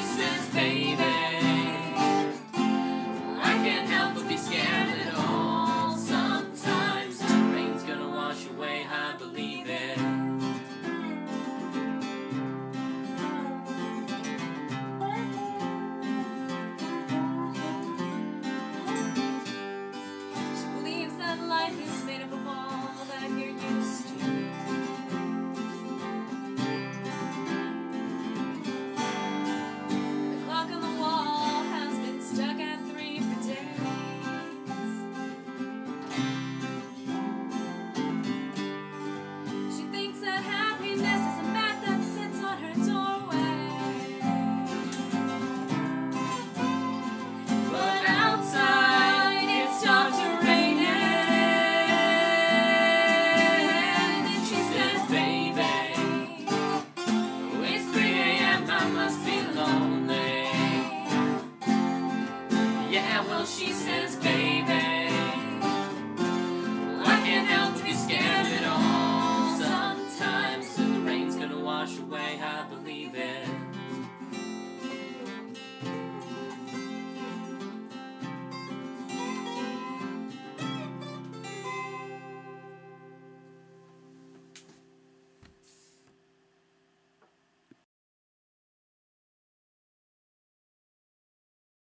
says, baby, I can't help but be scared at all. Sometimes the rain's gonna wash away, I believe it. She believes that life is made up of all that you're used to. The clock on the wall has been stuck at 3 for days. She thinks that happiness is a mat that sits on her doorway. But outside it stopped raining, and she says, baby, it's 3 a.m. I must be lonely. Yeah, well, she says, baby,